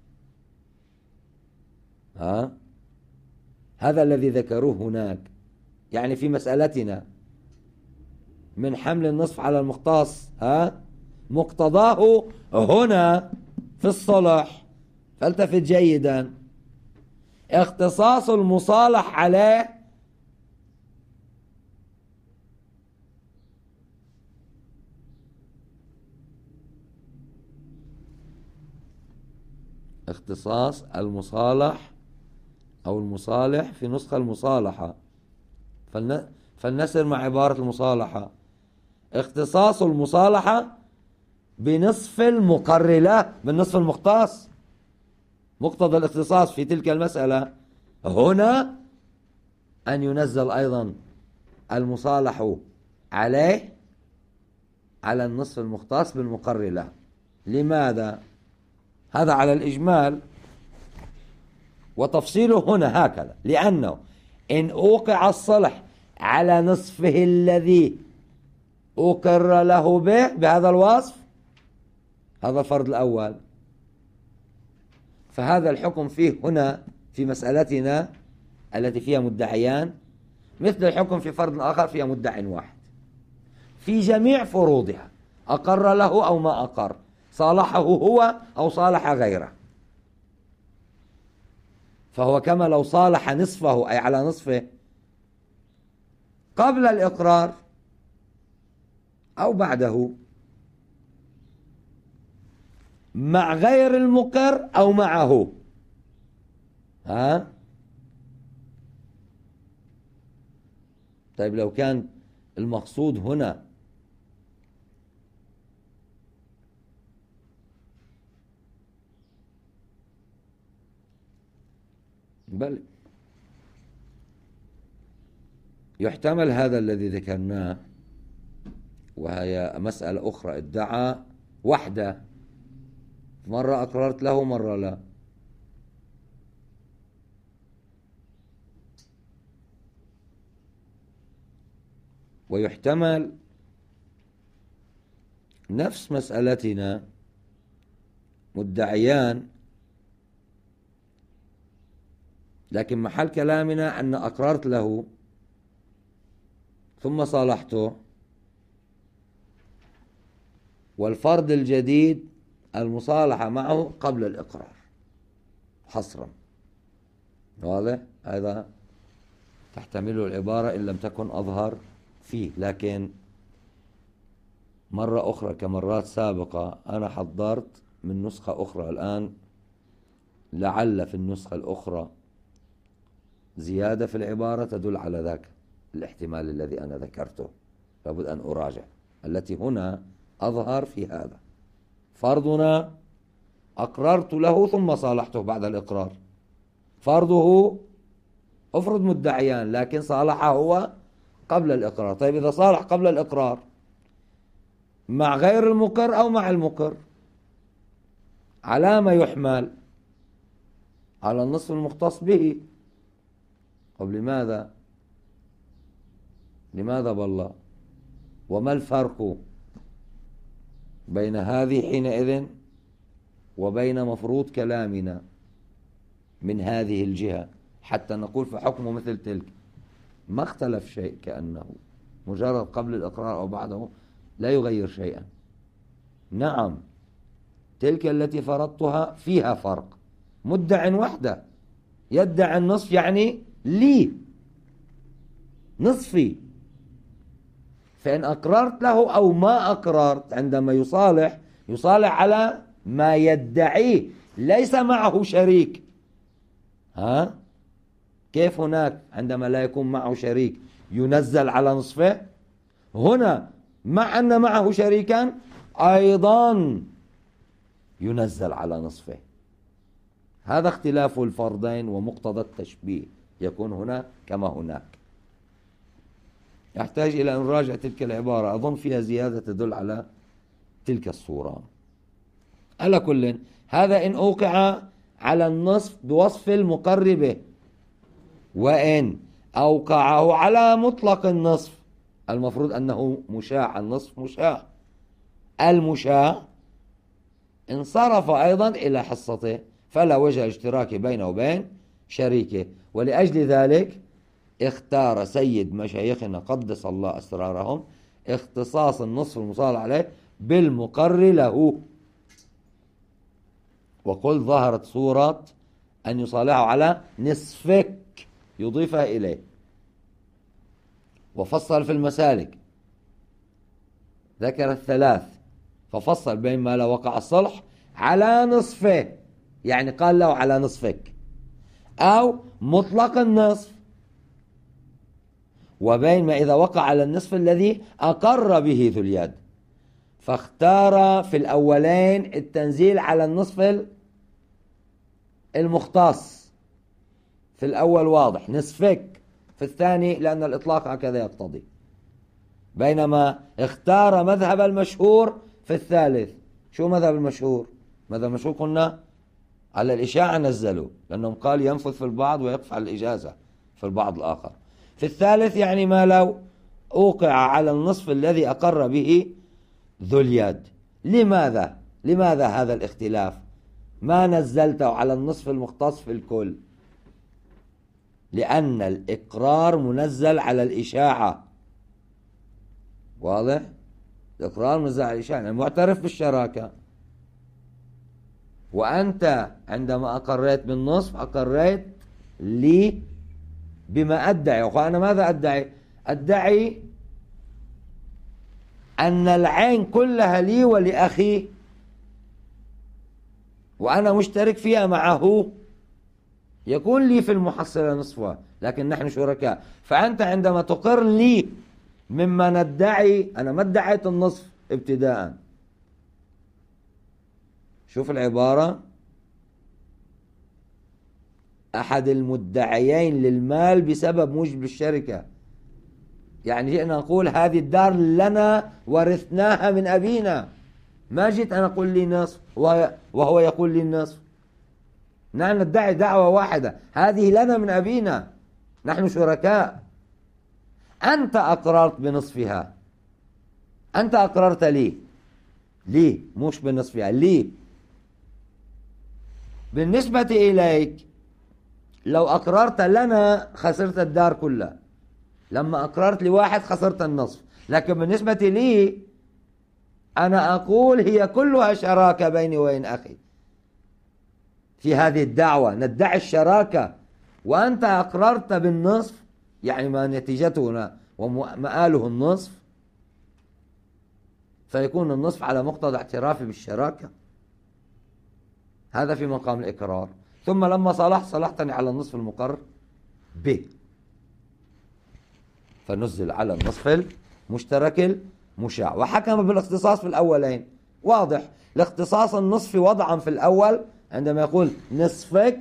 ها هذا الذي ذكروه هناك، يعني في مسألتنا من حمل النصف على المختص، ها مقتضاه هنا في الصلح، فالتفت جيدا، اختصاص المصالح عليه اختصاص المصالح أو المصالح في نسخة المصالحة، فلنسر مع عبارة المصالحة. اختصاص المصالحة بنصف المقر له بالنصف المختص. مقتضى الاختصاص في تلك المسألة هنا أن ينزل أيضا المصالح عليه على النصف المختص بالمقر له. لماذا؟ هذا على الإجمال، وتفصيله هنا هكذا: لأنه إن أوقع الصلح على نصفه الذي أقر له به بهذا الوصف، هذا الفرض الأول، فهذا الحكم فيه هنا في مسألتنا التي فيها مدعيان مثل الحكم في فرض آخر فيها مدع واحد في جميع فروضها، أقر له أو ما أقر، صالحه هو أو صالح غيره، فهو كما لو صالح نصفه أي على نصفه قبل الإقرار أو بعده مع غير المقر أو معه. ها طيب لو كان المقصود هنا بل يحتمل هذا الذي ذكرناه، وهي مسألة أخرى، ادعى وحده، مرة أقررت له مرة لا، ويحتمل نفس مسألتنا مدعيان، لكن محل كلامنا أن أقررت له ثم صالحته، والفرض الجديد المصالحة معه قبل الإقرار حصرا. واضح؟ هذا تحتمله العبارة إن لم تكن أظهر فيه، لكن مرة أخرى كمرات سابقة أنا حضرت من نسخة أخرى الآن، لعل في النسخة الأخرى زيادة في العبارة تدل على ذاك الاحتمال الذي أنا ذكرته، لابد أن أراجع. التي هنا أظهر في هذا فرضنا أقررت له ثم صالحته بعد الإقرار، فرضه أفرض مدعيان لكن صالحه هو قبل الإقرار. طيب إذا صالح قبل الإقرار مع غير المقر أو مع المقر، على ما يحمل على النصف المختص به. طب لماذا لماذا بالله؟ وما الفرق بين هذه حينئذ وبين مفروض كلامنا من هذه الجهة حتى نقول فحكمه مثل تلك؟ ما اختلف شيء، كأنه مجرد قبل الإقرار أو بعده لا يغير شيئا. نعم تلك التي فرضتها فيها فرق. مدع وحده يدعي النصف يعني لي نصفي، فإن أقررت له أو ما أقررت عندما يصالح يصالح على ما يدعيه، ليس معه شريك. ها كيف هناك عندما لا يكون معه شريك ينزل على نصفه؟ هنا مع أن معه شريكا أيضا ينزل على نصفه. هذا اختلاف الفرضين ومقتضى التشبيه يكون هنا كما هناك. يحتاج إلى أن نراجع تلك العبارة، أظن فيها زيادة تدل على تلك الصورة. على كل هذا إن أوقع على النصف بوصف المقر به، وإن أوقعه على مطلق النصف المفروض أنه مشاع، النصف مشاع، المشاع انصرف أيضا إلى حصته فلا وجه اشتراك بينه وبين شريكه. ولأجل ذلك اختار سيد مشايخنا قدس الله أسرارهم اختصاص النصف المصالح عليه بالمقر له، وقل ظهرت صورة أن يصالحه على نصفك يضيفها إليه. وفصل في المسالك ذكر الثلاث، ففصل بين ما لو وقع الصلح على نصفه، يعني قال له على نصفك، أو مطلق النصف، وبين ما إذا وقع على النصف الذي أقر به ذو اليد. فاختار في الأولين التنزيل على النصف المختص، في الأول واضح نصفك، في الثاني لأن الإطلاق هكذا يقتضي، بينما اختار مذهب المشهور في الثالث. شو مذهب المشهور؟ مذهب المشهور قلنا على الإشاعة نزلوا، لأنهم قال ينفذ في البعض ويقف على الإجازة في البعض الآخر. في الثالث يعني ما لو أوقع على النصف الذي أقر به ذو اليد. لماذا؟ لماذا هذا الاختلاف؟ ما نزلته على النصف المختص في الكل؟ لأن الإقرار منزل على الإشاعة. واضح؟ الإقرار منزل على الإشاعة، يعني معترف بالشراكة. وأنت عندما أقريت بالنصف أقريت لي بما أدعي. وأنا ماذا أدعي؟ أدعي أن العين كلها لي ولأخي، وأنا مشترك فيها معه، يكون لي في المحصلة نصفها، لكن نحن شركاء. فأنت عندما تقر لي مما ندعي، أنا ما ادعيت النصف ابتداء. شوف العبارة، أحد المدعيين للمال بسبب موجب الشركة، يعني جئنا نقول هذه الدار لنا ورثناها من أبينا، ما جيت أنا أقول لي نصف وهو يقول لي النصف. نحن ندعي دعوة واحدة، هذه لنا من أبينا، نحن شركاء. أنت أقررت بنصفها، أنت أقررت لي لي مش بنصفها، لي. بالنسبة إليك لو أقررت لنا خسرت الدار كلها، لما أقررت لواحد خسرت النصف. لكن بالنسبة لي أنا أقول هي كلها شراكة بيني وبين أخي في هذه الدعوة، ندعي الشراكة، وأنت أقررت بالنصف، يعني ما نتيجته ومآله النصف، فيكون النصف على مقتضى اعترافي بالشراكة. هذا في مقام الإقرار. ثم لما صلحت صلحتني على النصف المقر به، فنزل على النصف المشترك المشاع. وحكم بالاختصاص في الأولين. واضح الاختصاص النصف وضعا في الأول عندما يقول نصفك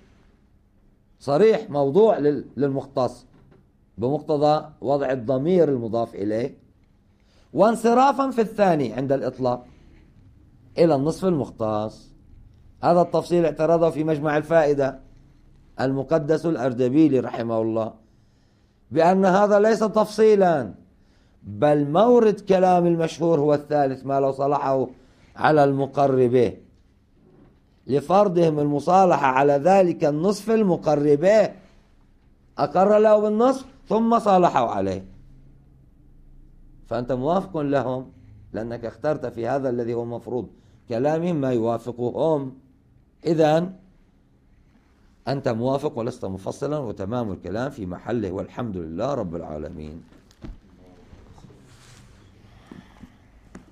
صريح موضوع للمختص بمقتضى وضع الضمير المضاف إليه، وانصرافا في الثاني عند الإطلاق إلى النصف المختص. هذا التفصيل اعترضه في مجمع الفائدة المقدس الأردبيلي رحمه الله، بأن هذا ليس تفصيلا، بل مورد كلام المشهور هو الثالث، ما لو صلحه على المقر به، لفرضهم المصالحة على ذلك النصف المقر به، أقر له بالنصف ثم صالحوا عليه. فأنت موافق لهم لأنك اخترت في هذا الذي هو مفروض كلامهم ما يوافقهم. إذن أنت موافق ولست مفصلا، وتمام الكلام في محله، والحمد لله رب العالمين.